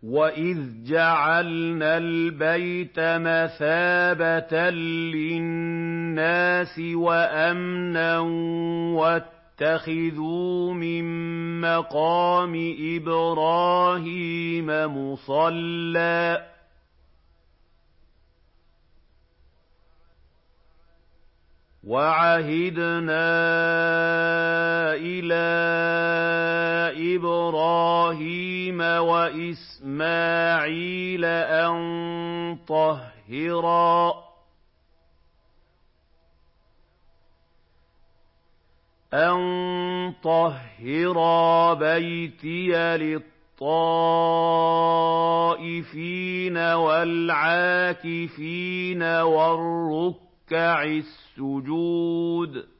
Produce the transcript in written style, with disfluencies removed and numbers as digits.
وَإِذْ جَعَلْنَا الْبَيْتَ مَثَابَةً لِّلنَّاسِ وَأَمْنًا وَاتَّخِذُوا مِن مَّقَامِ إِبْرَاهِيمَ مُصَلًّى ۖ وَعَهِدْنَا إِلَىٰ إِبْرَاهِيمَ وَإِسْمَاعِيلَ أَن طَهِّرَا بَيْتِيَ لِلطَّائِفِينَ وَالْعَاكِفِينَ وَالرُّكَّعِ السُّجُودِ